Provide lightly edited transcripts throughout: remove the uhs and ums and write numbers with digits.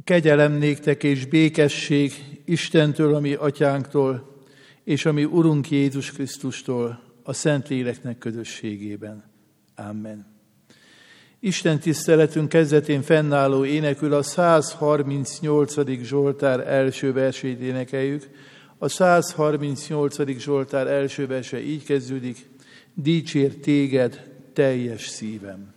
Kegyelem néktek és békesség Istentől, a mi atyánktól, és a mi Urunk Jézus Krisztustól, a Szentléleknek közösségében. Amen. Isten tiszteletünk kezdetén fennálló énekül a 138. Zsoltár első versét énekeljük. A 138. Zsoltár első verse így kezdődik: Dicsér téged teljes szívem.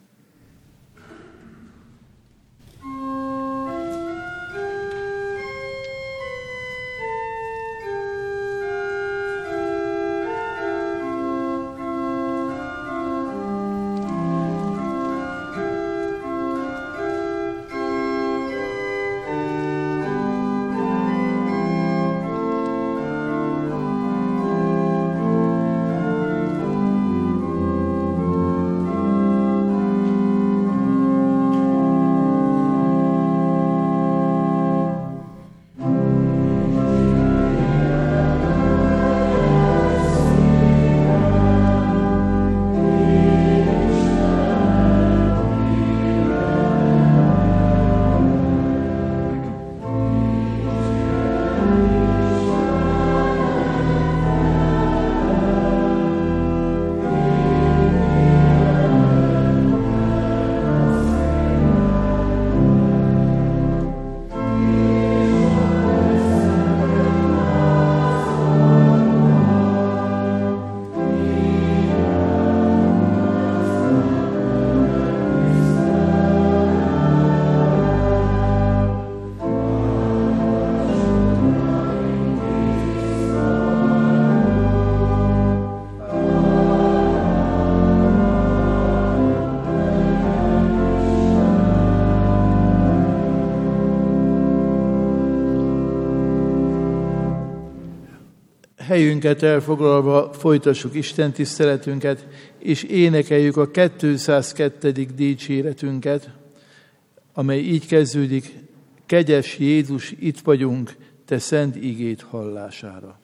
Helyünket elfoglalva folytassuk Isten tiszteletünket, és énekeljük a 202. dicséretünket, amely így kezdődik: Kegyes Jézus, itt vagyunk, te szent igéd hallására.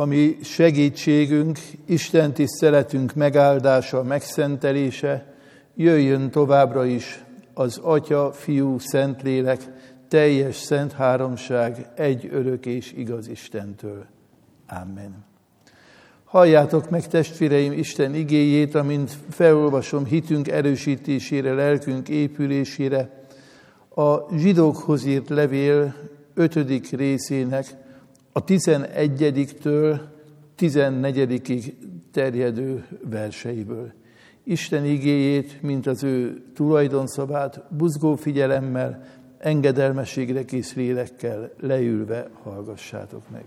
ami segítségünk, Isten tiszteletünk megáldása, megszentelése, jöjjön továbbra is az Atya, Fiú, Szentlélek, teljes szent háromság, egy örök és igaz Istentől. Amen. Halljátok meg, testvéreim, Isten igéjét, amint felolvasom hitünk erősítésére, lelkünk épülésére, a Zsidókhoz írt levél 5. részének a 11-től 14-ig terjedő verseiből. Isten igéjét, mint az ő tulajdonszavát, buzgó figyelemmel, engedelmességre kész lélekkel leülve hallgassátok meg.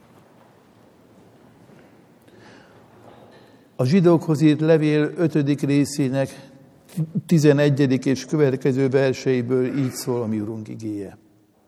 A Zsidókhoz írt levél 5. részének 11. és következő verseiből így szól a mi Urunk igéje.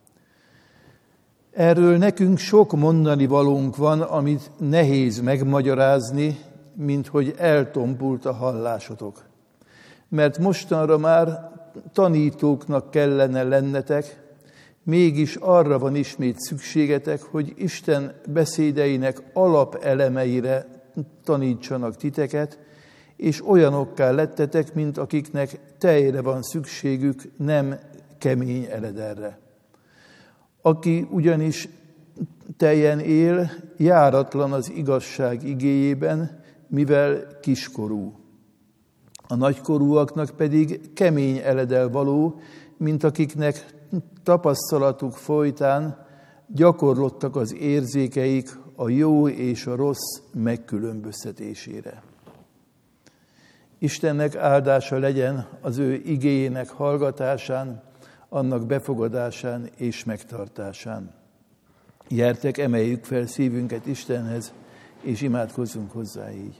Erről nekünk sok mondani valónk van, amit nehéz megmagyarázni, mint hogy eltompult a hallásotok. Mert mostanra már tanítóknak kellene lennetek, mégis arra van ismét szükségetek, hogy Isten beszédeinek alapelemeire tanítsanak titeket, és olyanokká lettetek, mint akiknek tejre van szükségük, nem kemény elederre. Aki ugyanis teljen él, járatlan az igazság igéjében, mivel kiskorú. A nagykorúaknak pedig kemény eledel való, mint akiknek tapasztalatuk folytán gyakorlottak az érzékeik a jó és a rossz megkülönböztetésére. Istennek áldása legyen az ő igéjének hallgatásán, annak befogadásán és megtartásán. Gyertek, emeljük fel szívünket Istenhez, és imádkozzunk hozzá így.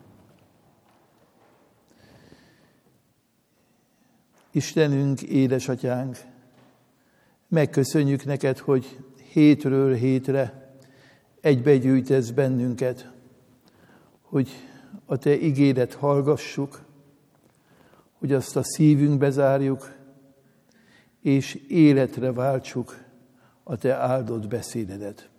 Istenünk, édesatyánk, megköszönjük neked, hogy hétről hétre egybegyűjtesz bennünket, hogy a te igédet hallgassuk, hogy azt a szívünkbe zárjuk, és életre váltsuk a te áldott beszédedet.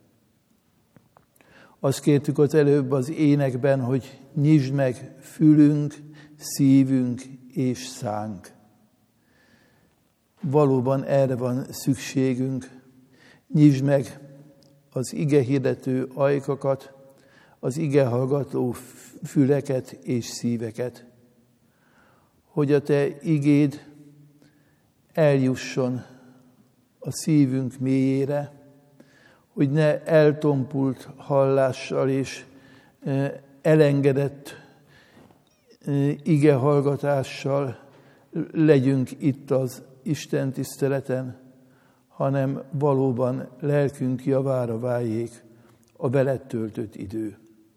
Azt kértük az előbb az énekben, hogy nyisd meg fülünk, szívünk és szánk. Valóban erre van szükségünk. Nyisd meg az igehirdető ajkakat, az igehallgató füleket és szíveket, hogy a te igéd eljusson a szívünk mélyére, hogy ne eltompult hallással és elengedett igehallgatással legyünk itt az Isten tiszteleten, hanem valóban lelkünk javára váljék a veled töltött idő.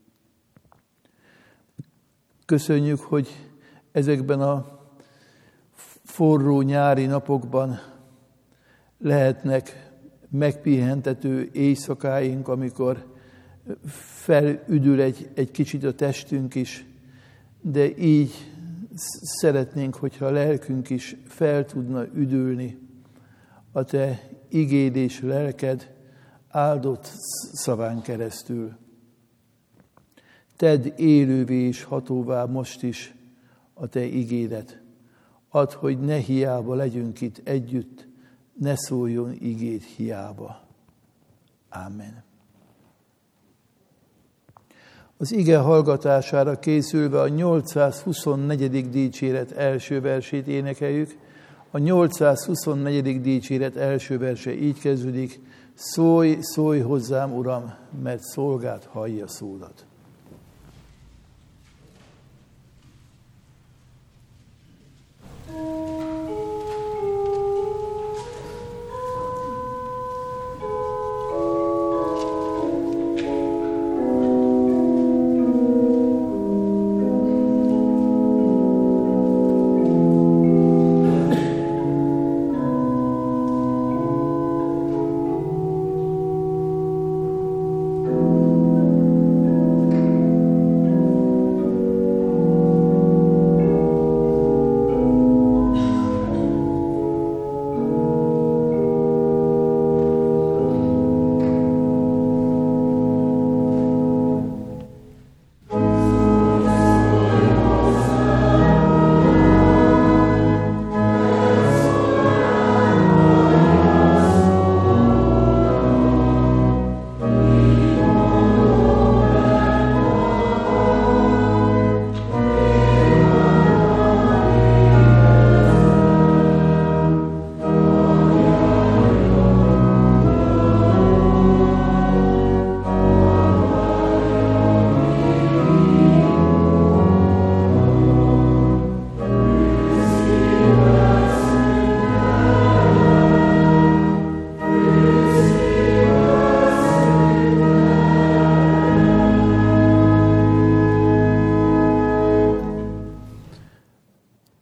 Köszönjük, hogy ezekben a forró nyári napokban lehetnek megpihentető éjszakáink, amikor felüdül egy kicsit a testünk is, de így szeretnénk, hogyha a lelkünk is fel tudna üdülni a te igéd és lelked áldott szaván keresztül. Tedd élővé és hatóvá most is a te igédet. Add, hogy ne hiába legyünk itt együtt, ne szóljon igéd hiába. Ámen. Az ige hallgatására készülve a 824. dicséret első versét énekeljük. A 824. dicséret első verse így kezdődik: Szólj, szólj hozzám, Uram, mert szolgád hallja szódat.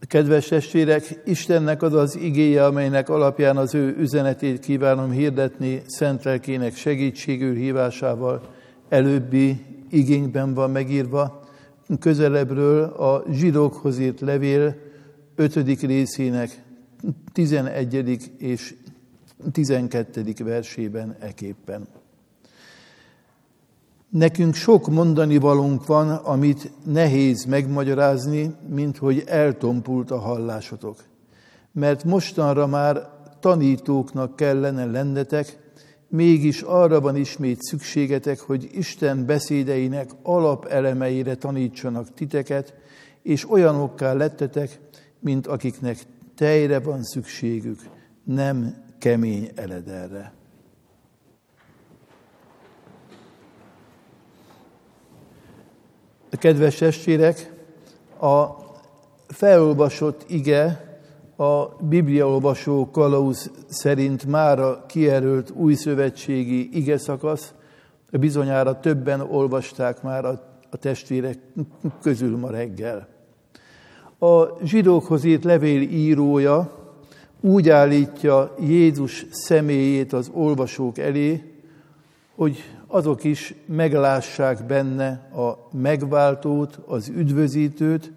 Kedves testvérek, Istennek az az igéje, amelynek alapján az ő üzenetét kívánom hirdetni szent lelkének segítségül hívásával, előbbi igényben van megírva, közelebbről a Zsidókhoz írt levél 5. részének 11. és 12. versében eképpen. Nekünk sok mondani valónk van, amit nehéz megmagyarázni, mint hogy eltompult a hallásotok. Mert mostanra már tanítóknak kellene lennetek, mégis arra van ismét szükségetek, hogy Isten beszédeinek alapelemeire tanítsanak titeket, és olyanokká lettetek, mint akiknek tejre van szükségük, nem kemény elederre. Kedves testvérek, a felolvasott ige a bibliaolvasó kalauz szerint mára kijelölt újszövetségi igeszakasz, bizonyára többen olvasták már a testvérek közül ma reggel. A Zsidókhoz írt levél írója úgy állítja Jézus személyét az olvasók elé, hogy azok is meglássák benne a megváltót, az üdvözítőt.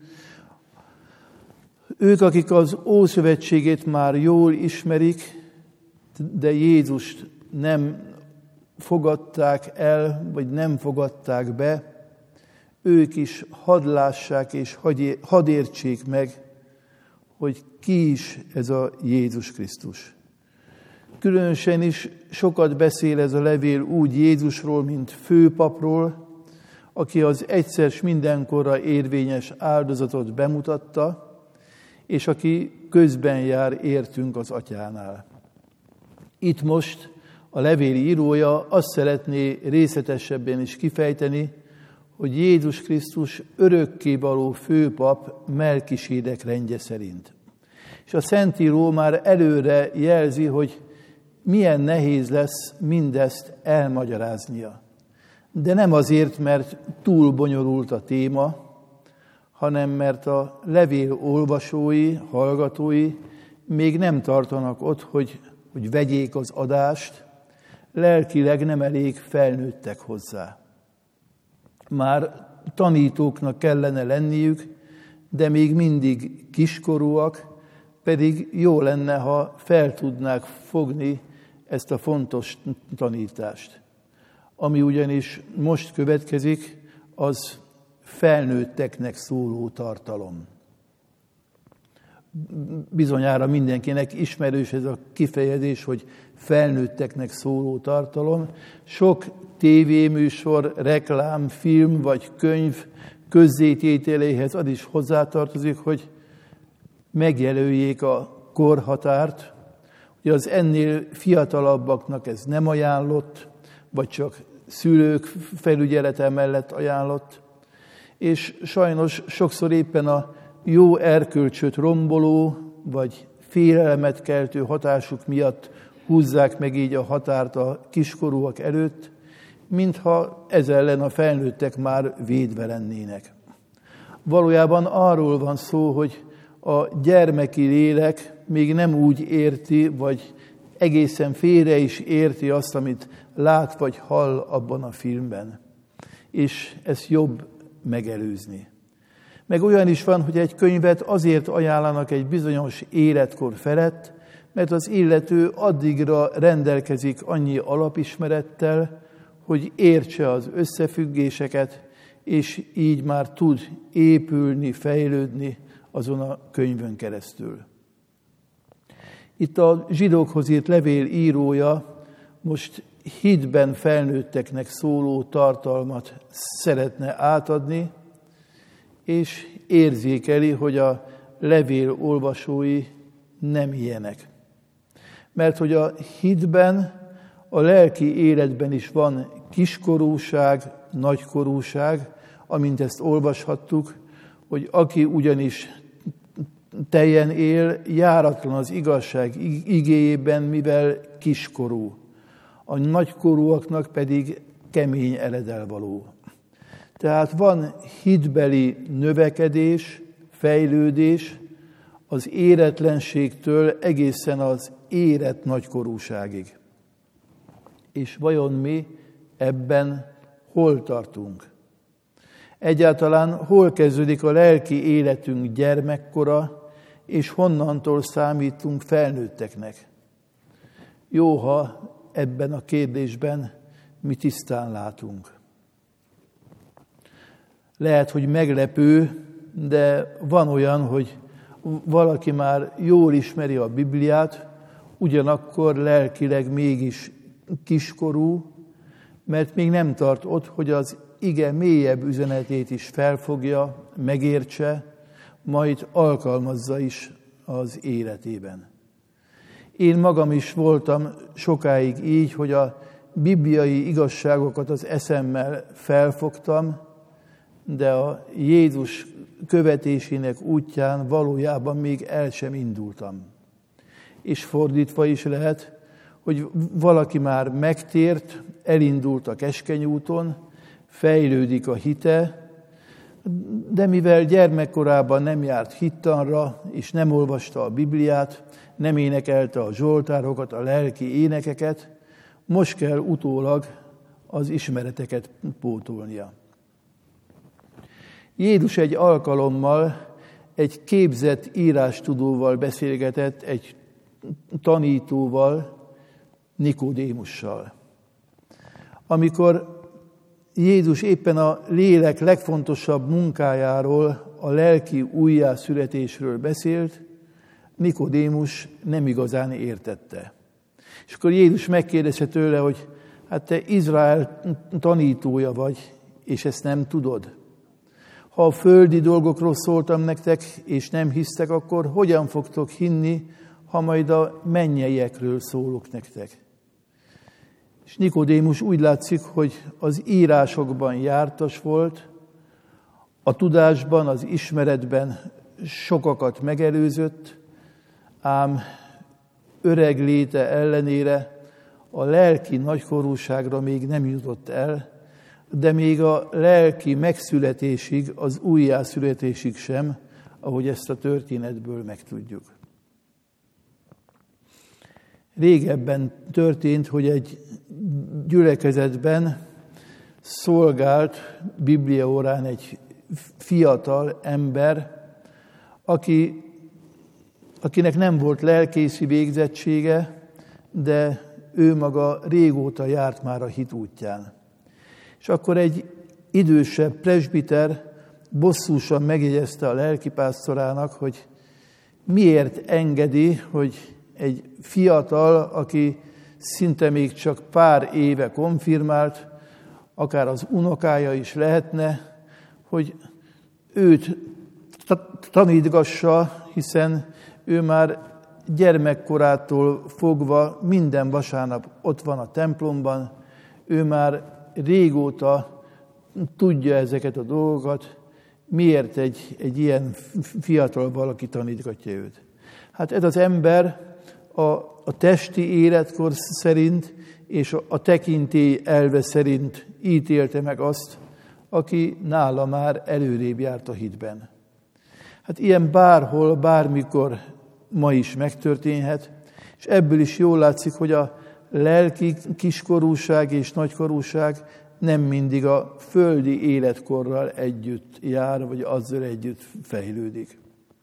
Ők, akik az Ószövetségét már jól ismerik, de Jézust nem fogadták el, vagy nem fogadták be, ők is hadd lássák és hadd értsék meg, hogy ki is ez a Jézus Krisztus. Különösen is sokat beszél ez a levél úgy Jézusról, mint főpapról, aki az egyszer s mindenkorra érvényes áldozatot bemutatta, és aki közben jár értünk az Atyánál. Itt most a levél írója azt szeretné részletesebben is kifejteni, hogy Jézus Krisztus örökkévaló főpap Melkisédek rendje szerint. És a Szentíró már előre jelzi, hogy milyen nehéz lesz mindezt elmagyaráznia. De nem azért, mert túl bonyolult a téma, hanem mert a levél olvasói, hallgatói még nem tartanak ott, hogy vegyék az adást, lelkileg nem elég felnőttek hozzá. Már tanítóknak kellene lenniük, de még mindig kiskorúak, pedig jó lenne, ha fel tudnák fogni ezt a fontos tanítást. Ami ugyanis most következik, az felnőtteknek szóló tartalom. Bizonyára mindenkinek ismerős ez a kifejezés, hogy felnőtteknek szóló tartalom. Sok tévéműsor, reklám, film vagy könyv közzétételéhez az is hozzátartozik, hogy megjelöljék a korhatárt, hogy az ennél fiatalabbaknak ez nem ajánlott, vagy csak szülők felügyelete mellett ajánlott, és sajnos sokszor éppen a jó erkölcsöt romboló, vagy félelmet keltő hatásuk miatt húzzák meg így a határt a kiskorúak előtt, mintha ez ellen a felnőttek már védve lennének. Valójában arról van szó, hogy a gyermeki lélek még nem úgy érti, vagy egészen félre is érti azt, amit lát vagy hall abban a filmben. És ezt jobb megelőzni. Meg olyan is van, hogy egy könyvet azért ajánlanak egy bizonyos életkor felett, mert az illető addigra rendelkezik annyi alapismerettel, hogy értse az összefüggéseket, és így már tud épülni, fejlődni azon a könyvön keresztül. Itt a Zsidókhoz írt levél írója most hitben felnőtteknek szóló tartalmat szeretne átadni, és érzékeli, hogy a levél olvasói nem ilyenek. Mert hogy a hitben, a lelki életben is van kiskorúság, nagykorúság, amint ezt olvashattuk, hogy aki ugyanis teljen él, járatlan az igazság igéjében, mivel kiskorú. A nagykorúaknak pedig kemény eledel-való. Tehát van hitbeli növekedés, fejlődés, az éretlenségtől egészen az érett nagykorúságig. És vajon mi ebben hol tartunk? Egyáltalán hol kezdődik a lelki életünk gyermekkora, és honnantól számítunk felnőtteknek? Jó, ha ebben a kérdésben mi tisztán látunk. Lehet, hogy meglepő, de van olyan, hogy valaki már jól ismeri a Bibliát, ugyanakkor lelkileg mégis kiskorú, mert még nem tart ott, hogy az ige mélyebb üzenetét is felfogja, megértse, majd alkalmazza is az életében. Én magam is voltam sokáig így, hogy a bibliai igazságokat az eszemmel felfogtam, de a Jézus követésének útján valójában még el sem indultam. És fordítva is lehet, hogy valaki már megtért, elindult a keskeny úton, fejlődik a hite, de mivel gyermekkorában nem járt hittanra, és nem olvasta a Bibliát, nem énekelte a zsoltárokat, a lelki énekeket, most kell utólag az ismereteket pótolnia. Jézus egy alkalommal egy képzett írástudóval beszélgetett, egy tanítóval, Nikodémussal. Amikor Jézus éppen a lélek legfontosabb munkájáról, a lelki újjászületésről beszélt, Nikodémus nem igazán értette. És akkor Jézus megkérdezte tőle, hogy hát te Izrael tanítója vagy, és ezt nem tudod. Ha a földi dolgokról szóltam nektek, és nem hisztek, akkor hogyan fogtok hinni, ha majd a mennyeiekről szólok nektek? És Nikodémus úgy látszik, hogy az írásokban jártas volt, a tudásban, az ismeretben sokakat megelőzött, ám öreg léte ellenére a lelki nagykorúságra még nem jutott el, de még a lelki megszületésig, az újjászületésig sem, ahogy ezt a történetből megtudjuk. Régebben történt, hogy egy gyülekezetben szolgált bibliaórán egy fiatal ember, akinek nem volt lelkészi végzettsége, de ő maga régóta járt már a hit útján. És akkor egy idősebb presbiter bosszúsan megjegyezte a lelkipásztorának, hogy miért engedi, hogy egy fiatal, aki szinte még csak pár éve konfirmált, akár az unokája is lehetne, hogy őt tanítgassa, hiszen ő már gyermekkorától fogva minden vasárnap ott van a templomban, ő már régóta tudja ezeket a dolgokat, miért egy ilyen fiatal valaki tanítgatja őt. Hát ez az ember a testi életkor szerint és a tekintély elve szerint ítélte meg azt, aki nála már előrébb járt a hitben. Hát ilyen bárhol, bármikor ma is megtörténhet, és ebből is jól látszik, hogy a lelki kiskorúság és nagykorúság nem mindig a földi életkorral együtt jár, vagy azzal együtt fejlődik.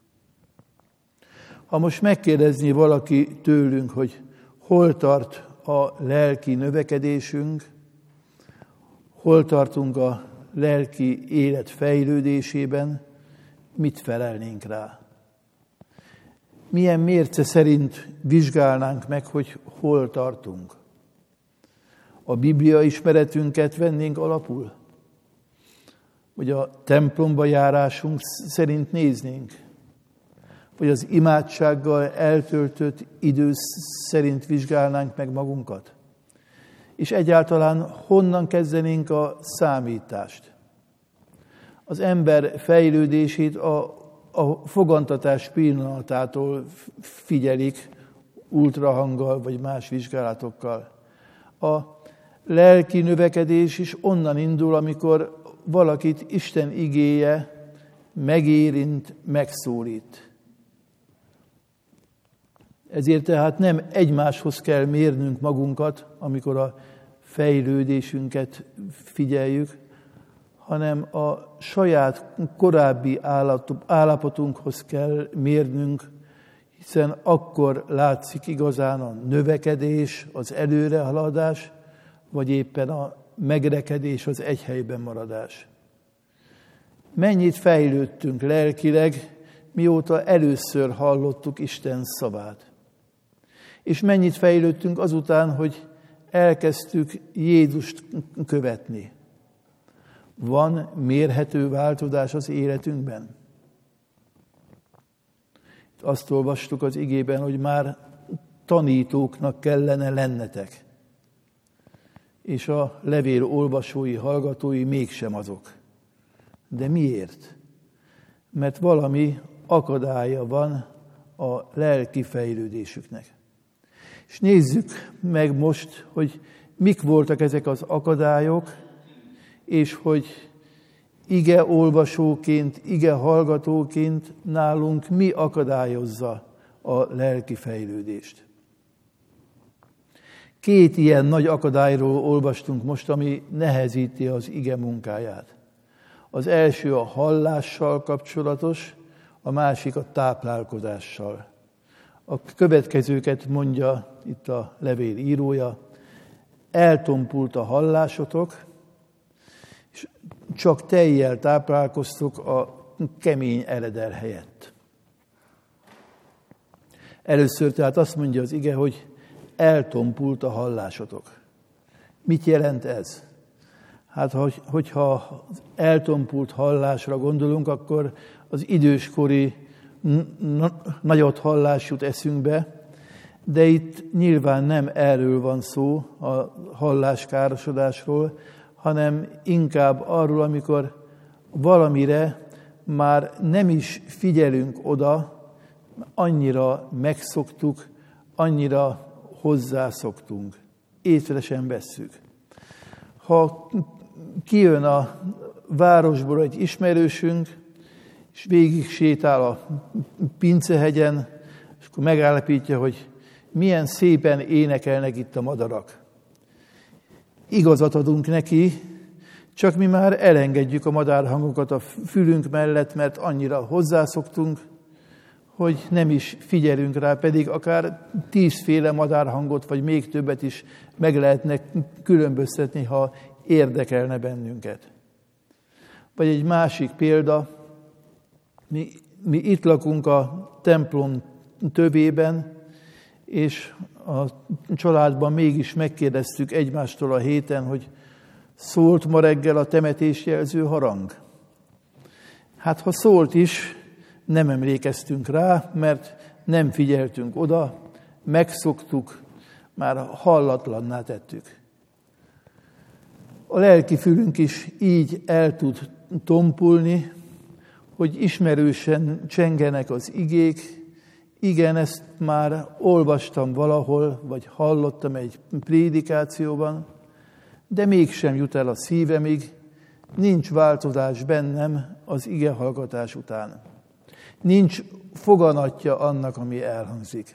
Ha most megkérdezni valaki tőlünk, hogy hol tart a lelki növekedésünk, hol tartunk a lelki élet fejlődésében, mit felelnénk rá? Milyen mérce szerint vizsgálnánk meg, hogy hol tartunk? A Biblia ismeretünket vennénk alapul? Vagy a templomba járásunk szerint néznénk? Vagy az imádsággal eltöltött idő szerint vizsgálnánk meg magunkat? És egyáltalán honnan kezdenénk a számítást? Az ember fejlődését a fogantatás pillanatától figyelik, ultrahanggal vagy más vizsgálatokkal. A lelki növekedés is onnan indul, amikor valakit Isten igéje megérint, megszólít. Ezért tehát nem egymáshoz kell mérnünk magunkat, amikor a fejlődésünket figyeljük, hanem a saját korábbi állapotunkhoz kell mérnünk, hiszen akkor látszik igazán a növekedés, az előrehaladás, vagy éppen a megrekedés, az egy helyben maradás. Mennyit fejlődtünk lelkileg, mióta először hallottuk Isten szavát. És mennyit fejlődtünk azután, hogy elkezdtük Jézust követni. Van mérhető változás az életünkben? Azt olvastuk az igében, hogy már tanítóknak kellene lennetek. És a levél olvasói, hallgatói mégsem azok. De miért? Mert valami akadálya van a lelki fejlődésüknek. És nézzük meg most, hogy mik voltak ezek az akadályok, és hogy ige olvasóként, ige hallgatóként nálunk mi akadályozza a lelki fejlődést. 2 ilyen nagy akadályról olvastunk most, ami nehezíti az ige munkáját. Az első a hallással kapcsolatos, a másik a táplálkozással. A következőket mondja itt a levél írója: eltompult a hallásotok, és csak tejjel táplálkoztok a kemény eredel helyett. Először tehát azt mondja az ige, hogy eltompult a hallásotok. Mit jelent ez? Hát, hogyha az eltompult hallásra gondolunk, akkor az időskori nagyot hallás jut eszünkbe, de itt nyilván nem erről van szó, a halláskárosodásról, hanem inkább arról, amikor valamire már nem is figyelünk oda, annyira megszoktuk, annyira hozzászoktunk, észre sem vesszük. Ha kijön a városból egy ismerősünk, és végig sétál a Pincehegyen, és akkor megállapítja, hogy milyen szépen énekelnek itt a madarak. Igazat adunk neki, csak mi már elengedjük a madárhangokat a fülünk mellett, mert annyira hozzászoktunk, hogy nem is figyelünk rá, pedig akár 10 féle madárhangot, vagy még többet is meg lehetne különböztetni, ha érdekelne bennünket. Vagy egy másik példa, mi itt lakunk a templom tövében, és a családban mégis megkérdeztük egymástól a héten, hogy szólt ma reggel a temetésjelző harang? Hát ha szólt is, nem emlékeztünk rá, mert nem figyeltünk oda, megszoktuk, már hallatlanná tettük. A lelki fülünk is így el tud tompulni, hogy ismerősen csengenek az igék. Igen, ezt már olvastam valahol, vagy hallottam egy prédikációban, de mégsem jut el a szívemig, nincs változás bennem az igehallgatás után. Nincs foganatja annak, ami elhangzik.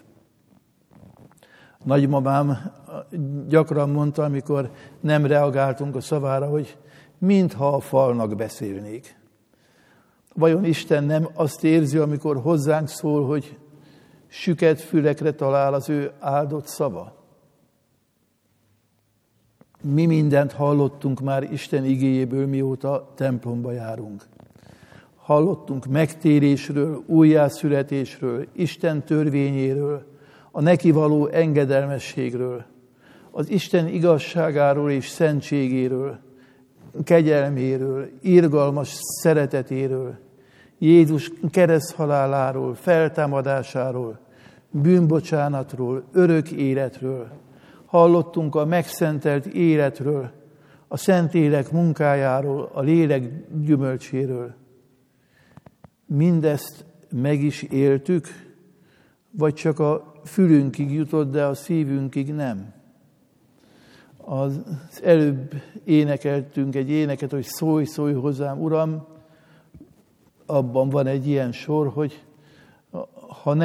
Nagymamám gyakran mondta, amikor nem reagáltunk a szavára, hogy mintha a falnak beszélnék. Vajon Isten nem azt érzi, amikor hozzánk szól, hogy süket fülekre talál az ő áldott szava? Mi mindent hallottunk már Isten igéjéből, mióta templomba járunk. Hallottunk megtérésről, újjászületésről, Isten törvényéről, a neki való engedelmességről, az Isten igazságáról és szentségéről, kegyelméről, irgalmas szeretetéről, Jézus kereszthaláláról, feltámadásáról, bűnbocsánatról, örök életről. Hallottunk a megszentelt életről, a Szentlélek munkájáról, a lélek gyümölcséről. Mindezt meg is éltük, vagy csak a fülünkig jutott, de a szívünkig nem. Az előbb énekeltünk egy éneket, hogy szólj, szólj hozzám, Uram. Abban van egy ilyen sor, hogy ha nem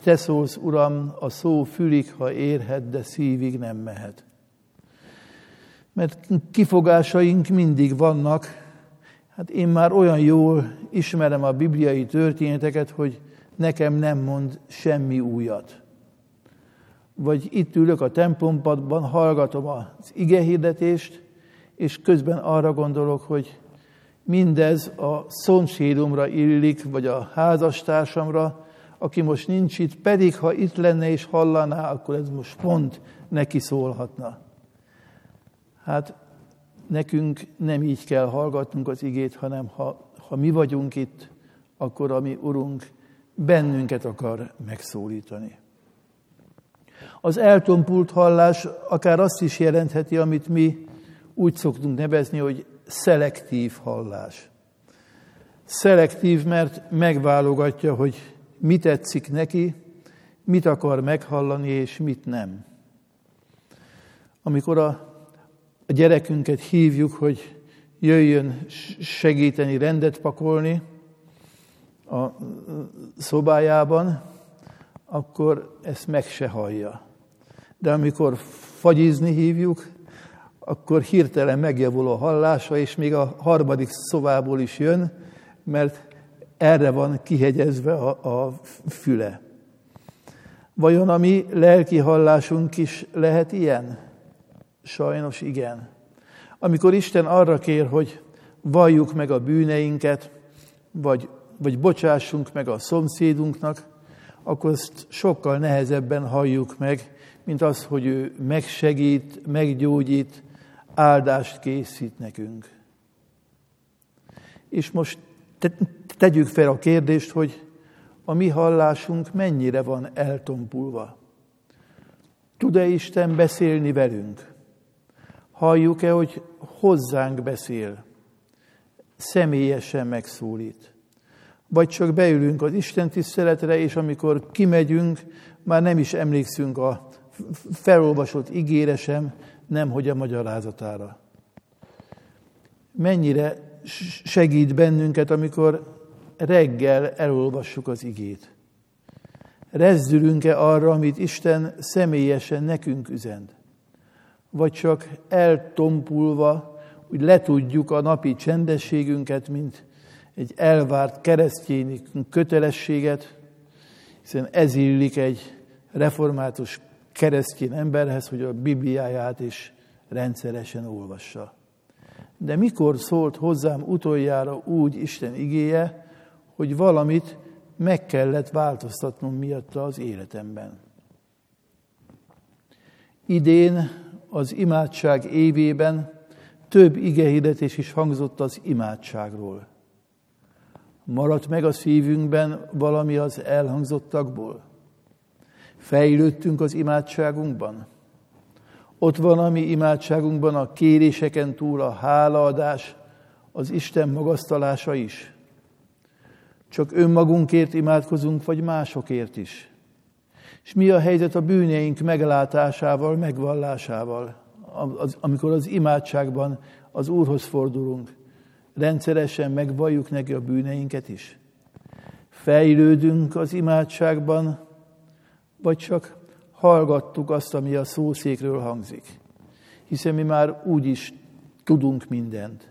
te szólsz, Uram, a szó fülig, ha érhet, de szívig nem mehet. Mert kifogásaink mindig vannak. Hát én már olyan jól ismerem a bibliai történeteket, hogy nekem nem mond semmi újat. Vagy itt ülök a templompadban, hallgatom az igehirdetést, és közben arra gondolok, hogy mindez a szomszédomra illik, vagy a házastársamra, aki most nincs itt, pedig ha itt lenne és hallaná, akkor ez most pont neki szólhatna. Hát nekünk nem így kell hallgatnunk az igét, hanem ha mi vagyunk itt, akkor a mi Urunk bennünket akar megszólítani. Az eltompult hallás akár azt is jelentheti, amit mi úgy szoktunk nevezni, hogy szelektív hallás. Szelektív, mert megválogatja, hogy mit tetszik neki, mit akar meghallani, és mit nem. Amikor a gyerekünket hívjuk, hogy jöjjön segíteni rendet pakolni a szobájában, akkor ezt meg se hallja. De amikor fagyizni hívjuk, akkor hirtelen megjavul a hallása, és még a harmadik szobából is jön, mert erre van kihegyezve a füle. Vajon a mi lelki hallásunk is lehet ilyen? Sajnos igen. Amikor Isten arra kér, hogy valljuk meg a bűneinket, vagy bocsássunk meg a szomszédunknak, akkor ezt sokkal nehezebben halljuk meg, mint az, hogy ő megsegít, meggyógyít, áldást készít nekünk. És most tegyük fel a kérdést, hogy a mi hallásunk mennyire van eltompulva. Tud-e Isten beszélni velünk? Halljuk-e, hogy hozzánk beszél? Személyesen megszólít? Vagy csak beülünk az Isten tiszteletre, és amikor kimegyünk, már nem is emlékszünk a felolvasott igére sem, nemhogy a magyarázatára. Mennyire segít bennünket, amikor reggel elolvassuk az igét? Rezdülünk-e arra, amit Isten személyesen nekünk üzent? Vagy csak eltompulva, úgy letudjuk a napi csendességünket, mint egy elvárt keresztényi kötelességet, hiszen ez illik egy református keresztény emberhez, hogy a Bibliáját is rendszeresen olvassa. De mikor szólt hozzám utoljára úgy Isten igéje, hogy valamit meg kellett változtatnom miatta az életemben? Idén az imádság évében több igehirdetés is hangzott az imádságról. Maradt meg a szívünkben valami az elhangzottakból? Fejlődtünk az imádságunkban? Ott van a mi imádságunkban a kéréseken túl a hálaadás, az Isten magasztalása is? Csak önmagunkért imádkozunk, vagy másokért is? És mi a helyzet a bűneink meglátásával, megvallásával, amikor az imádságban az Úrhoz fordulunk? Rendszeresen megvalljuk neki a bűneinket is? Fejlődünk az imádságban, vagy csak hallgattuk azt, ami a szószékről hangzik? Hiszen mi már úgy is tudunk mindent.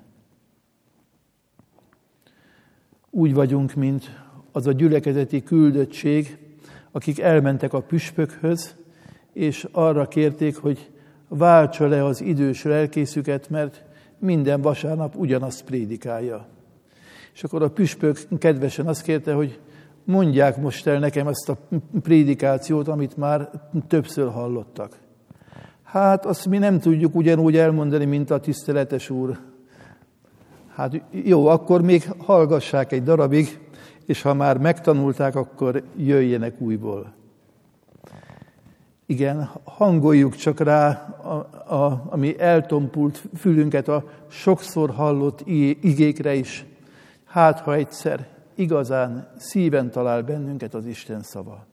Úgy vagyunk, mint az a gyülekezeti küldöttség, akik elmentek a püspökhöz, és arra kérték, hogy váltsa le az idős lelkészüket, mert minden vasárnap ugyanazt prédikálja. És akkor a püspök kedvesen azt kérte, hogy mondják most el nekem ezt a prédikációt, amit már többször hallottak. Hát azt mi nem tudjuk ugyanúgy elmondani, mint a tiszteletes úr. Hát jó, akkor még hallgassák egy darabig, és ha már megtanulták, akkor jöjjenek újból. Igen, hangoljuk csak rá a mi eltompult fülünket a sokszor hallott igékre is. Hát, ha egyszer igazán szíven talál bennünket az Isten szava.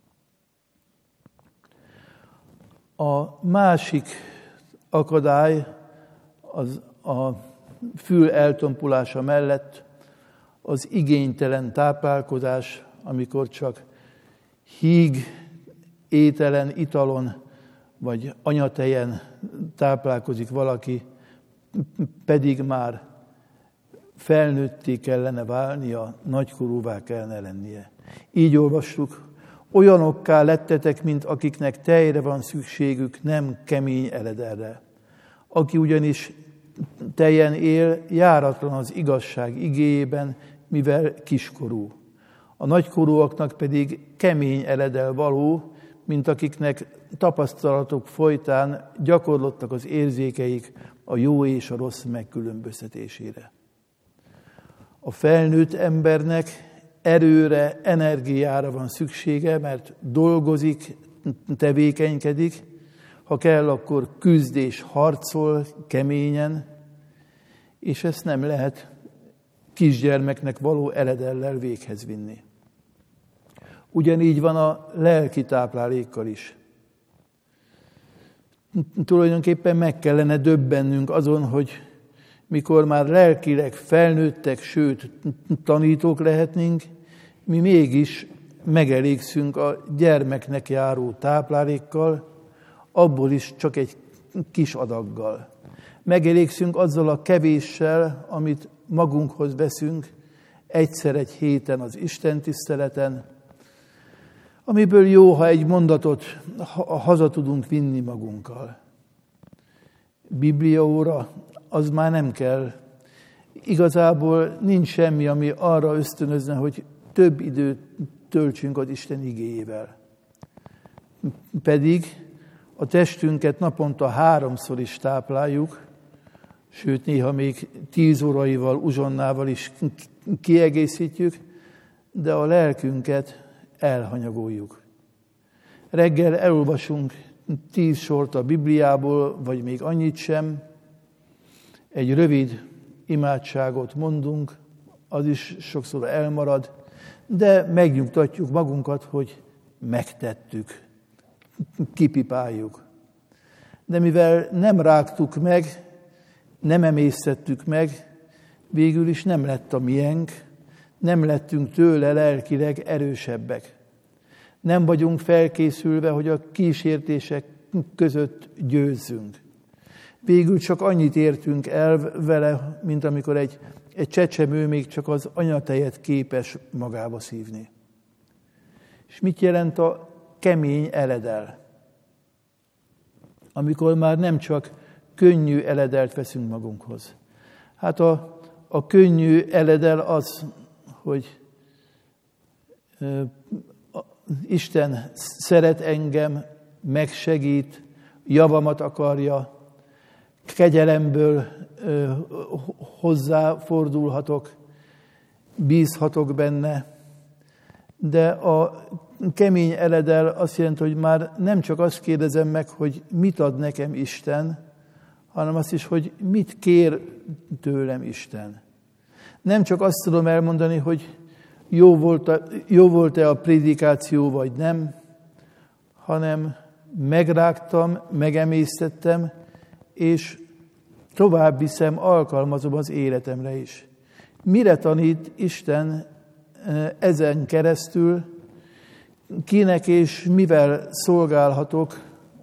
A másik akadály az a fül eltompulása mellett az igénytelen táplálkozás, amikor csak híg ételen, italon vagy anyatejen táplálkozik valaki, pedig már felnőtté kellene válnia, nagykorúvá kellene lennie. Így olvastuk, olyanokká lettetek, mint akiknek tejre van szükségük, nem kemény eledelre. Aki ugyanis tejen él, járatlan az igazság igéjében, mivel kiskorú. A nagykorúaknak pedig kemény eledel való, mint akiknek tapasztalatok folytán gyakorlottak az érzékeik a jó és a rossz megkülönböztetésére. A felnőtt embernek erőre, energiára van szüksége, mert dolgozik, tevékenykedik, ha kell, akkor küzd és harcol keményen, és ezt nem lehet kisgyermeknek való eledellel véghez vinni. Ugyanígy van a lelki táplálékkal is. Tulajdonképpen meg kellene döbbennünk azon, hogy mikor már lelkileg felnőttek, sőt, tanítók lehetnénk, mi mégis megelégszünk a gyermeknek járó táplálékkal, abból is csak egy kis adaggal. Megelégszünk azzal a kevéssel, amit magunkhoz veszünk egyszer egy héten az istentiszteleten, amiből jó, ha egy mondatot haza tudunk vinni magunkkal. Bibliaóra az már nem kell. Igazából nincs semmi, ami arra ösztönözne, hogy több időt töltsünk az Isten igéjével. Pedig a testünket naponta 3-szor is tápláljuk, sőt néha még 10 óraival, uzsonnával is kiegészítjük, de a lelkünket elhanyagoljuk. Reggel elolvasunk 10 sort a Bibliából, vagy még annyit sem, egy rövid imádságot mondunk, az is sokszor elmarad, de megnyugtatjuk magunkat, hogy megtettük, kipipáljuk. De mivel nem rágtuk meg, nem emésztettük meg, végül is nem lett a miénk, nem lettünk tőle lelkileg erősebbek. Nem vagyunk felkészülve, hogy a kísértések között győzzünk. Végül csak annyit értünk el vele, mint amikor egy csecsemő még csak az anyatejet képes magába szívni. És mit jelent a kemény eledel? Amikor már nem csak könnyű eledelt veszünk magunkhoz. Hát a könnyű eledel az, hogy Isten szeret engem, megsegít, javamat akarja, kegyelemből hozzáfordulhatok, bízhatok benne, de a kemény eledel azt jelenti, hogy már nem csak azt kérdezem meg, hogy mit ad nekem Isten, hanem azt is, hogy mit kér tőlem Isten. Nem csak azt tudom elmondani, hogy jó volt-e a prédikáció, vagy nem, hanem megrágtam, megemésztettem, és tovább viszem, alkalmazom az életemre is. Mire tanít Isten ezen keresztül, kinek és mivel szolgálhatok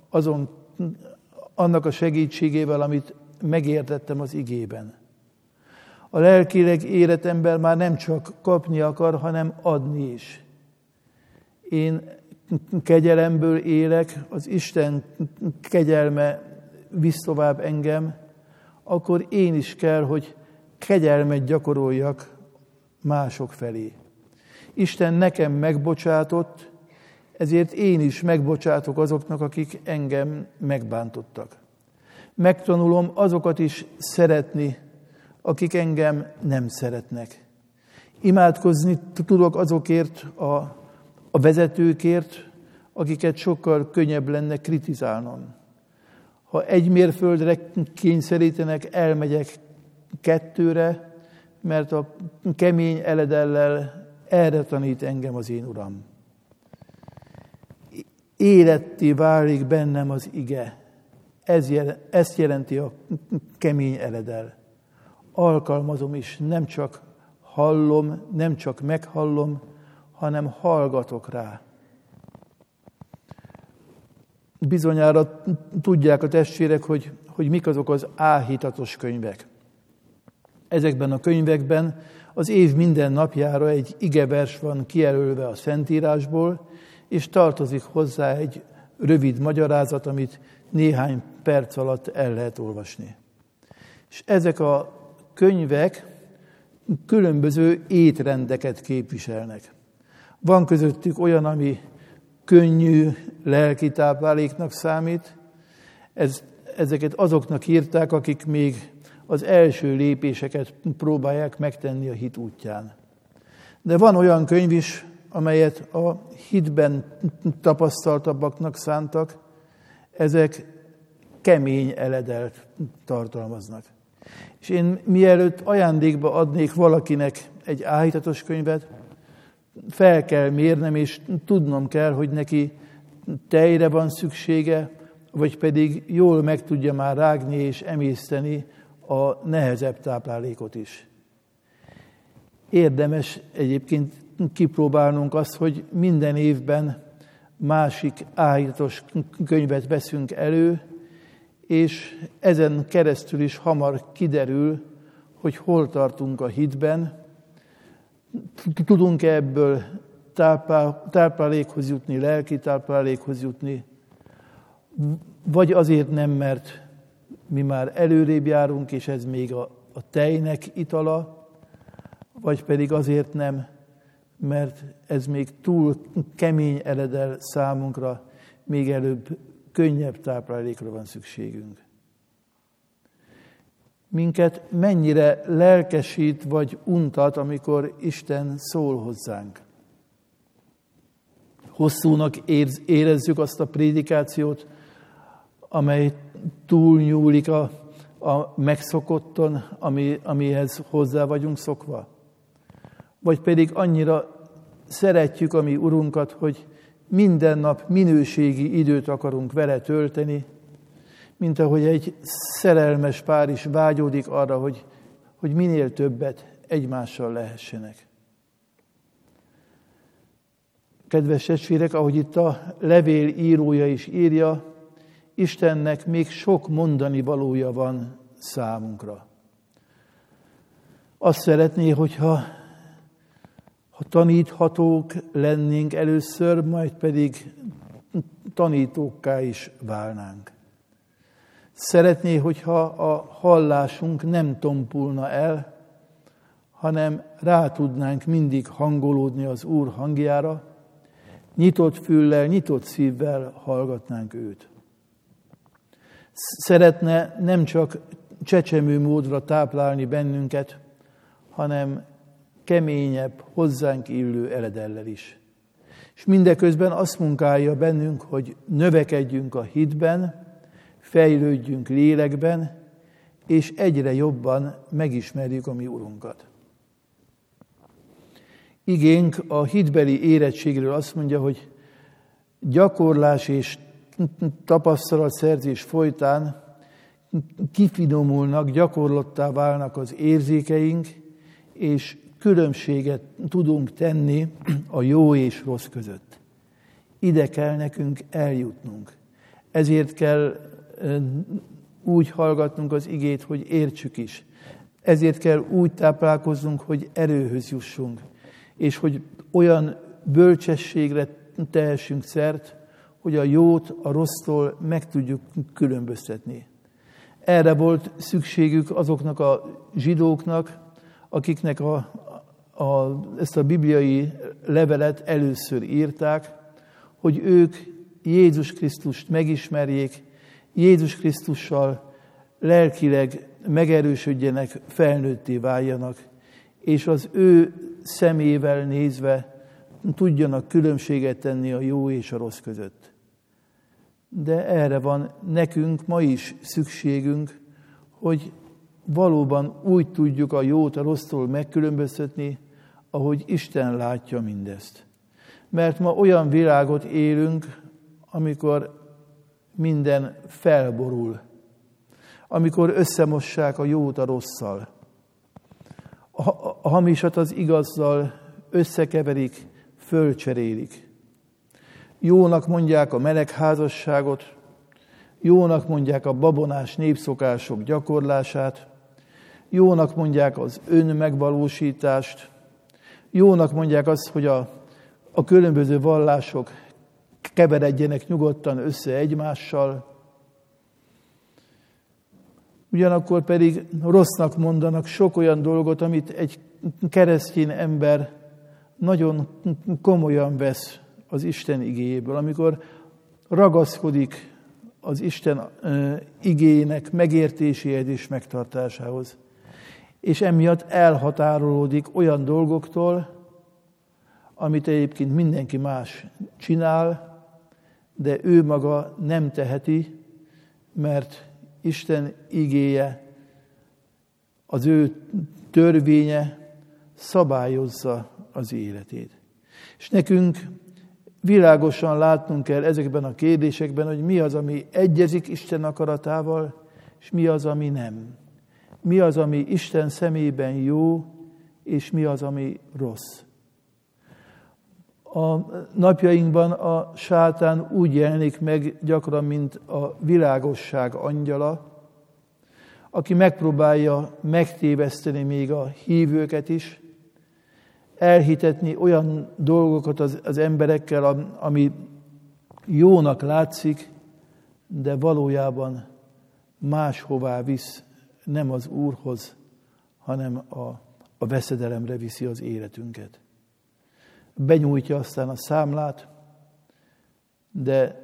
annak a segítségével, amit megértettem az igében. A lelkileg életemben már nem csak kapni akar, hanem adni is. Én kegyelemből élek, az Isten kegyelme visz tovább engem, akkor én is kell, hogy kegyelmet gyakoroljak mások felé. Isten nekem megbocsátott, ezért én is megbocsátok azoknak, akik engem megbántottak. Megtanulom azokat is szeretni, akik engem nem szeretnek. Imádkozni tudok azokért, a vezetőkért, akiket sokkal könnyebb lenne kritizálnom. Ha egy mérföldre kényszerítenek, elmegyek 2-re, mert a kemény eledellel erre tanít engem az én Uram. Életté válik bennem az ige. Ezt jelenti a kemény eledel. Alkalmazom is, nem csak hallom, nem csak meghallom, hanem hallgatok rá. Bizonyára tudják a testvérek, hogy mik azok az áhítatos könyvek. Ezekben a könyvekben az év minden napjára egy igevers van kijelölve a Szentírásból, és tartozik hozzá egy rövid magyarázat, amit néhány perc alatt el lehet olvasni. És ezek a könyvek különböző étrendeket képviselnek. Van közöttük olyan, ami könnyű lelki tápláléknak számít. Ezeket azoknak írták, akik még az első lépéseket próbálják megtenni a hit útján. De van olyan könyv is, amelyet a hitben tapasztaltabbaknak szántak, ezek kemény eledelt tartalmaznak. És én mielőtt ajándékba adnék valakinek egy áhítatos könyvet, fel kell mérnem, és tudnom kell, hogy neki tejre van szüksége, vagy pedig jól meg tudja már rágni és emészteni a nehezebb táplálékot is. Érdemes egyébként kipróbálnunk azt, hogy minden évben másik áhítatos könyvet veszünk elő, és ezen keresztül is hamar kiderül, hogy hol tartunk a hitben, tudunk-e ebből táplálékhoz jutni, lelki táplálékhoz jutni, vagy azért nem, mert mi már előrébb járunk, és ez még a tejnek itala, vagy pedig azért nem, mert ez még túl kemény eledel számunkra, még előbb könnyebb táplálékra van szükségünk. Minket mennyire lelkesít vagy untat, amikor Isten szól hozzánk. Hosszúnak érezzük azt a prédikációt, amely túlnyúlik a megszokotton, amihez hozzá vagyunk szokva. Vagy pedig annyira szeretjük a mi Urunkat, hogy minden nap minőségi időt akarunk vele tölteni, mint ahogy egy szerelmes pár is vágyódik arra, hogy minél többet egymással lehessenek. Kedves testvérek, ahogy itt a levél írója is írja, Istennek még sok mondani valója van számunkra. Azt szeretné, hogyha taníthatók lennénk először, majd pedig tanítókká is válnánk. Szeretné, hogyha a hallásunk nem tompulna el, hanem rá tudnánk mindig hangolódni az Úr hangjára, nyitott füllel, nyitott szívvel hallgatnánk őt. Szeretne nem csak csecsemő módra táplálni bennünket, hanem keményebb, hozzánk illő eledellel is. És mindeközben azt munkálja bennünk, hogy növekedjünk a hitben, fejlődjünk lélekben, és egyre jobban megismerjük a mi Urunkat. Igénk a hitbeli érettségről azt mondja, hogy gyakorlás és tapasztalatszerzés folytán kifinomulnak, gyakorlottá válnak az érzékeink, és különbséget tudunk tenni a jó és rossz között. Ide kell nekünk eljutnunk. Ezért kell úgy hallgatnunk az igét, hogy értsük is. Ezért kell úgy táplálkoznunk, hogy erőhöz jussunk, és hogy olyan bölcsességre tehessünk szert, hogy a jót a rossztól meg tudjuk különböztetni. Erre volt szükségük azoknak a zsidóknak, akiknek ezt a bibliai levelet először írták, hogy ők Jézus Krisztust megismerjék, Jézus Krisztussal lelkileg megerősödjenek, felnőtté váljanak, és az ő szemével nézve tudjanak különbséget tenni a jó és a rossz között. De erre van nekünk ma is szükségünk, hogy valóban úgy tudjuk a jót a rossztól megkülönböztetni, ahogy Isten látja mindezt. Mert ma olyan világot élünk, amikor minden felborul, amikor összemossák a jót a rosszal, a hamisat az igazzal összekeverik, fölcserélik. jónak mondják a melegházasságot, jónak mondják a babonás népszokások gyakorlását, jónak mondják az önmegvalósítást, jónak mondják azt, hogy a különböző vallások keveredjenek nyugodtan össze egymással, ugyanakkor pedig rossznak mondanak sok olyan dolgot, amit egy keresztény ember nagyon komolyan vesz az Isten igéjéből, amikor ragaszkodik az Isten igéjének megértéséhez és megtartásához. És emiatt elhatárolódik olyan dolgoktól, amit egyébként mindenki más csinál, de ő maga nem teheti, mert Isten igéje, az ő törvénye szabályozza az életét. És nekünk világosan látnunk kell ezekben a kérdésekben, hogy mi az, ami egyezik Isten akaratával, és mi az, ami nem. Mi az, ami Isten szemében jó, és mi az, ami rossz. A napjainkban a sátán úgy jelenik meg gyakran, mint a világosság angyala, aki megpróbálja megtéveszteni még a hívőket is, elhitetni olyan dolgokat az emberekkel, ami jónak látszik, de valójában máshová visz, nem az Úrhoz, hanem a veszedelemre viszi az életünket. Benyújtja aztán a számlát, de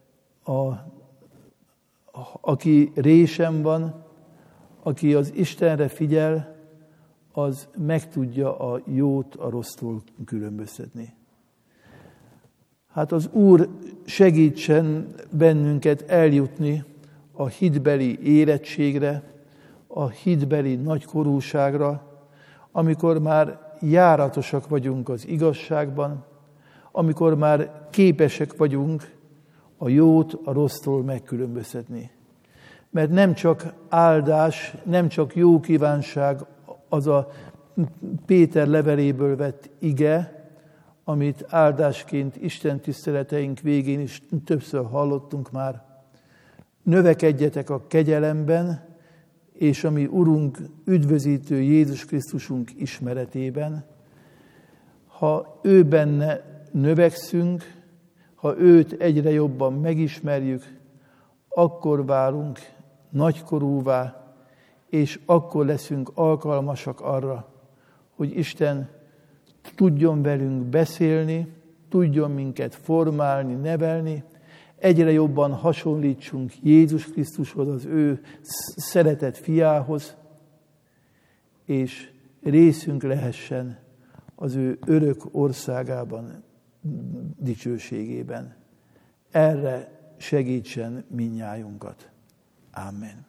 aki résen van, aki az Istenre figyel, az meg tudja a jót a rossztól különböztetni. Hát az Úr segítsen bennünket eljutni a hitbeli érettségre, a hitbeli nagykorúságra, amikor már járatosak vagyunk az igazságban, amikor már képesek vagyunk a jót a rossztól megkülönböztetni. Mert nem csak áldás, nem csak jó kívánság az a Péter leveléből vett ige, amit áldásként Isten tiszteleteink végén is többször hallottunk már. Növekedjetek a kegyelemben, és a mi Urunk, üdvözítő Jézus Krisztusunk ismeretében. Ha ő benne növekszünk, ha őt egyre jobban megismerjük, akkor válunk nagykorúvá, és akkor leszünk alkalmasak arra, hogy Isten tudjon velünk beszélni, tudjon minket formálni, nevelni, egyre jobban hasonlítsunk Jézus Krisztushoz, az ő szeretett fiához, és részünk lehessen az ő örök országában, dicsőségében. Erre segítsen mindnyájunkat. Amen.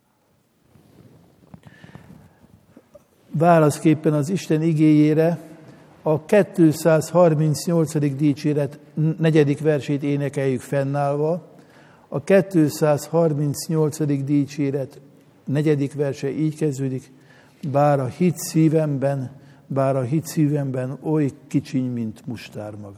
Válaszképpen az Isten igéjére a 238. dicséret 4. versét énekeljük fennállva. A 238. dicséret 4. verse így kezdődik: bár a hit szívemben oly kicsiny, mint mustármag.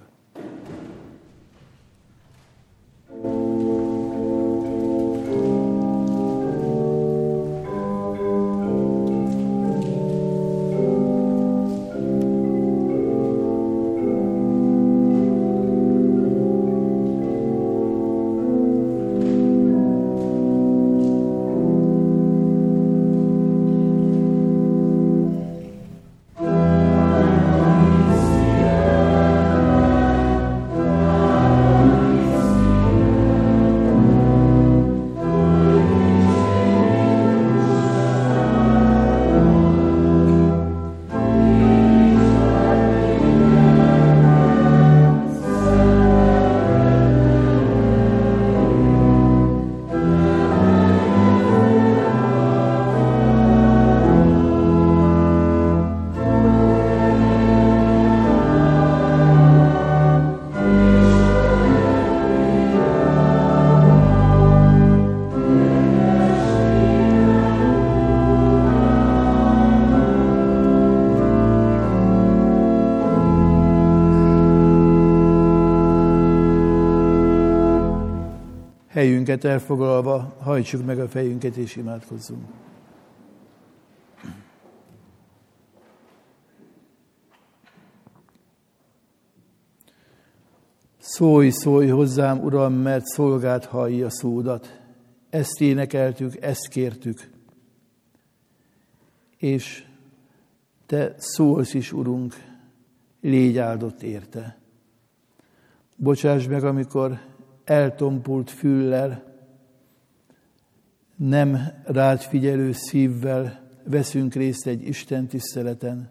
Helyünket elfoglalva hajtsuk meg a fejünket és imádkozzunk. Szólj, szólj hozzám, Uram, mert szolgád hallja szódat. Ezt énekeltük, ezt kértük. És te szólsz is, Urunk, légy áldott érte. Bocsáss meg, amikor eltompult füllel, nem rád figyelő szívvel veszünk részt egy Isten tiszteleten,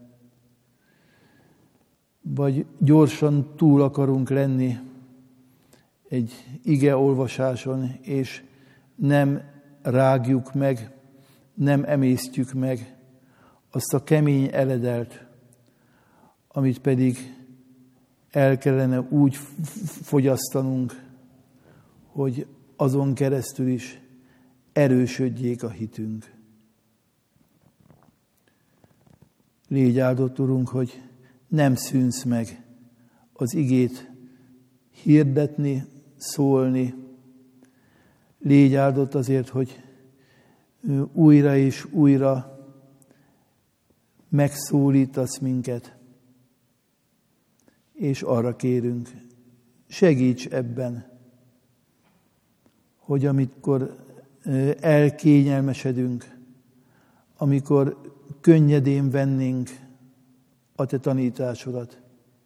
vagy gyorsan túl akarunk lenni egy ige olvasáson, és nem rágjuk meg, nem emésztjük meg azt a kemény eledelt, amit pedig el kellene úgy fogyasztanunk, hogy azon keresztül is erősödjék a hitünk. Légy áldott, Urunk, hogy nem szűnsz meg az igét hirdetni, szólni. Légy áldott azért, hogy újra és újra megszólítasz minket, és arra kérünk, segíts ebben, hogy amikor elkényelmesedünk, amikor könnyedén vennénk a te tanításodat,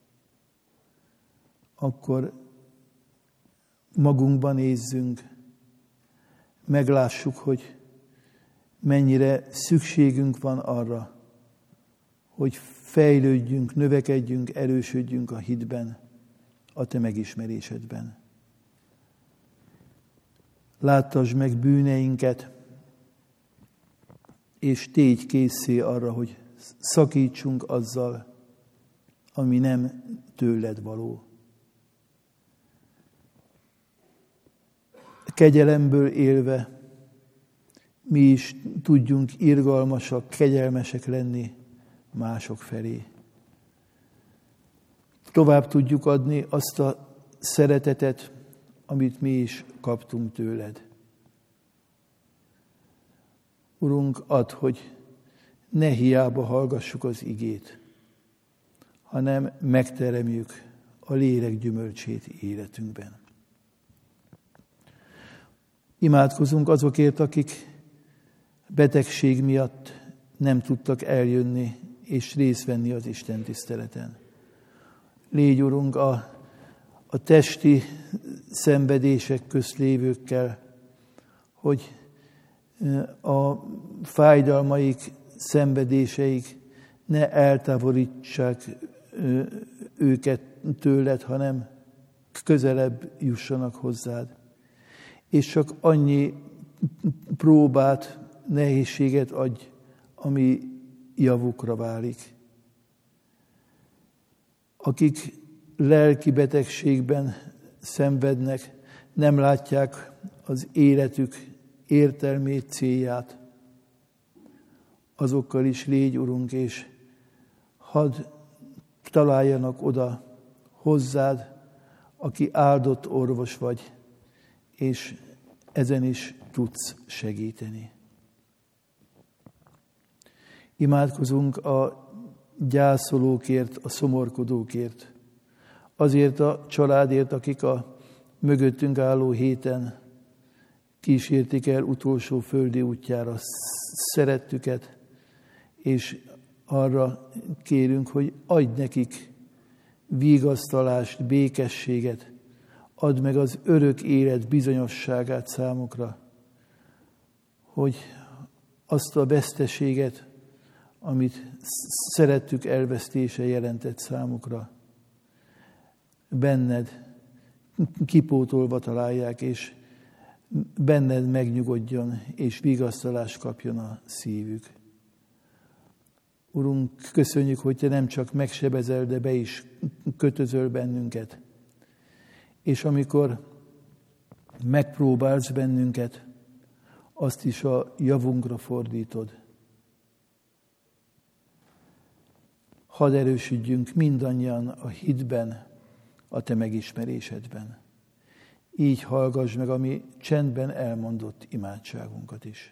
akkor magunkban nézzünk, meglássuk, hogy mennyire szükségünk van arra, hogy fejlődjünk, növekedjünk, erősödjünk a hitben, a te megismerésedben. Láttasd meg bűneinket, és tégy készé arra, hogy szakítsunk azzal, ami nem tőled való. Kegyelemből élve mi is tudjunk irgalmasak, kegyelmesek lenni mások felé. Tovább tudjuk adni azt a szeretetet, amit mi is kaptunk tőled. Urunk, add, hogy ne hiába hallgassuk az igét, hanem megteremjük a lélek gyümölcsét életünkben. Imádkozunk azokért, akik betegség miatt nem tudtak eljönni és részt venni az Isten tiszteleten. Légy, Urunk, a testi szenvedések közt lévőkkel, hogy a fájdalmaik, szenvedéseik ne eltávolítsák őket tőled, hanem közelebb jussanak hozzád. És csak annyi próbát, nehézséget adj, ami javukra válik. Akik lelki betegségben szenvednek, nem látják az életük értelmét, célját, azokkal is légy, Urunk, és hadd találjanak oda hozzád, aki áldott orvos vagy, és ezen is tudsz segíteni. Imádkozunk a gyászolókért, a szomorkodókért, azért a családért, akik a mögöttünk álló héten kísérték el utolsó földi útjára szerettüket, és arra kérünk, hogy adj nekik vigasztalást, békességet, add meg az örök élet bizonyosságát számukra, hogy azt a veszteséget, amit szerettük elvesztése jelentett számukra, benned kipótolva találják, és benned megnyugodjon, és vigasztalást kapjon a szívük. Urunk, köszönjük, hogy te nem csak megsebezel, de be is kötözöl bennünket. És amikor megpróbálsz bennünket, azt is a javunkra fordítod. Hadd erősödjünk mindannyian a hitben, a te megismerésedben. így hallgass meg a mi csendben elmondott imádságunkat is.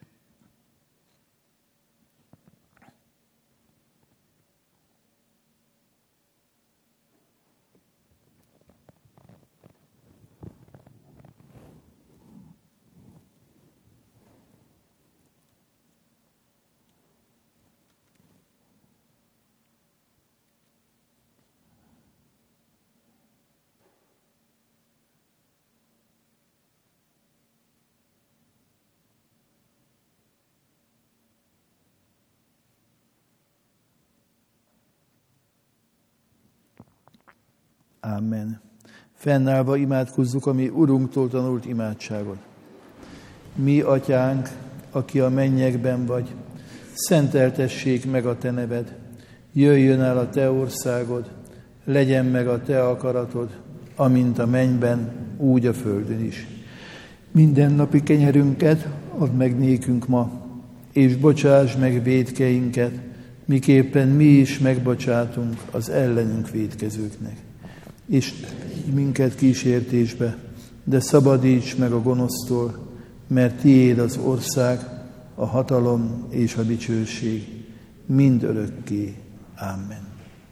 Amen. Fennállva imádkozzuk a mi Urunktól tanult imádságot. Mi, Atyánk, aki a mennyekben vagy, szenteltessék meg a Te neved. Jöjjön el a Te országod, legyen meg a Te akaratod, amint a mennyben, úgy a földön is. Mindennapi kenyerünket add meg nékünk ma, és bocsáss meg vétkeinket, miképpen mi is megbocsátunk az ellenünk vétkezőknek. És minket kísértésbe, de szabadíts meg a gonosztól, mert tiéd az ország, a hatalom és a dicsőség, mind örökké. Amen.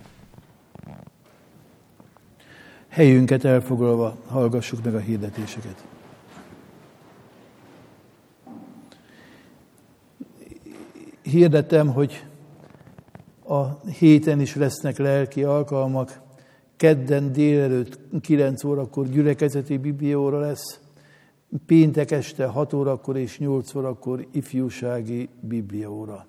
Helyünket elfoglalva hallgassuk meg a hirdetéseket. Hirdetem, hogy a héten is lesznek lelki alkalmak. Kedden délelőtt 9 órakor gyülekezeti bibliaóra lesz, péntek este 6 órakor és 8 órakor ifjúsági bibliaóra.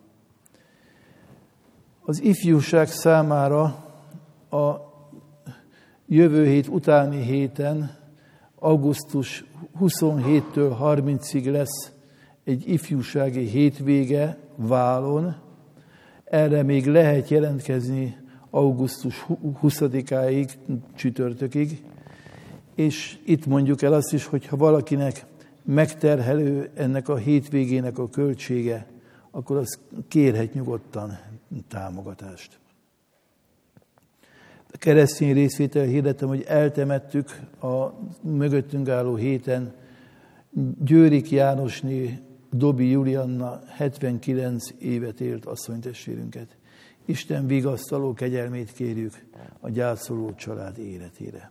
Az ifjúság számára a jövő hét utáni héten, augusztus 27-től 30-ig lesz egy ifjúsági hétvége Válon. Erre még lehet jelentkezni augusztus 20-áig, csütörtökig, és itt mondjuk el azt is, hogy ha valakinek megterhelő ennek a hétvégének a költsége, akkor az kérhet nyugodtan támogatást. A keresztény részvétel hirdetem, hogy eltemettük a mögöttünk álló héten Győrik Jánosné Dobi Julianna 79 évet élt asszonytestvérünket. Isten vigasztaló kegyelmét kérjük a gyászoló család életére.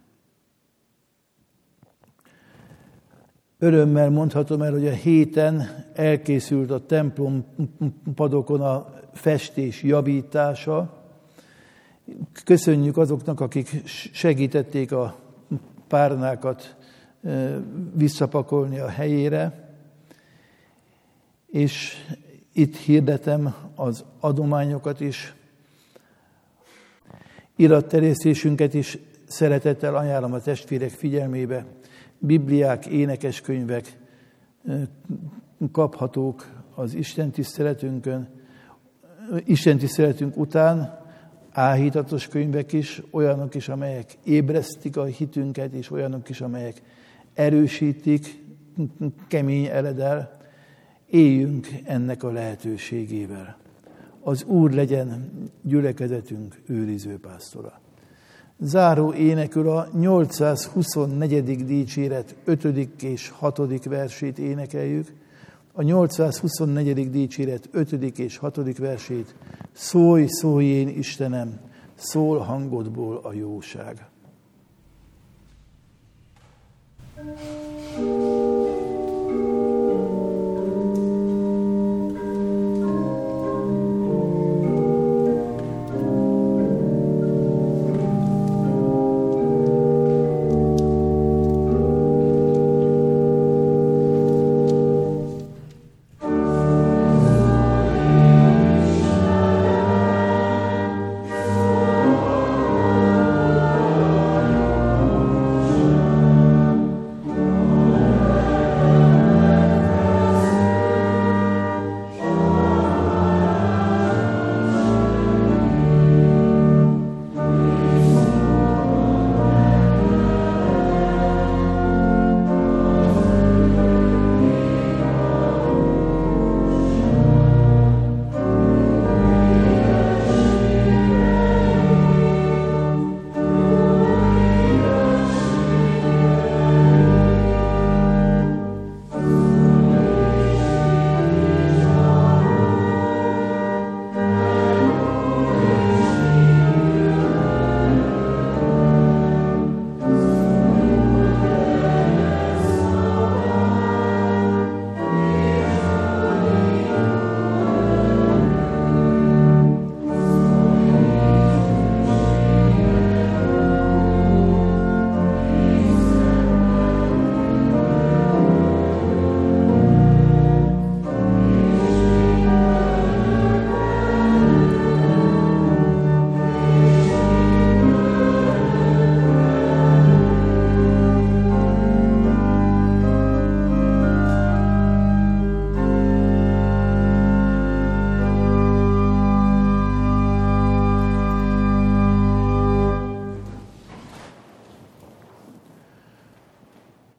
Örömmel mondhatom el, hogy a héten elkészült a templom padokon a festés javítása. Köszönjük azoknak, akik segítették a párnákat visszapakolni a helyére, és itt hirdetem az adományokat is. Iratterjesztésünket is szeretettel ajánlom a testvérek figyelmébe. Bibliák, énekeskönyvek kaphatók az istentiszteletünk után, áhítatos könyvek is, olyanok is, amelyek ébresztik a hitünket, és olyanok is, amelyek erősítik, kemény eledel. Éljünk ennek a lehetőségével. Az Úr legyen gyülekezetünk őrizőpásztora. Záró énekül a 824. dicséret 5. és 6. versét énekeljük. A 824. dicséret 5. és 6. versét: Szólj, szólj én Istenem, szól hangodból a jóság.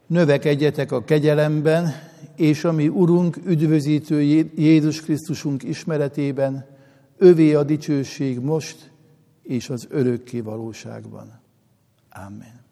Növekedjetek a kegyelemben, és a mi Urunk, üdvözítő Jézus Krisztusunk ismeretében, övé a dicsőség most és az örökké valóságban. Amen.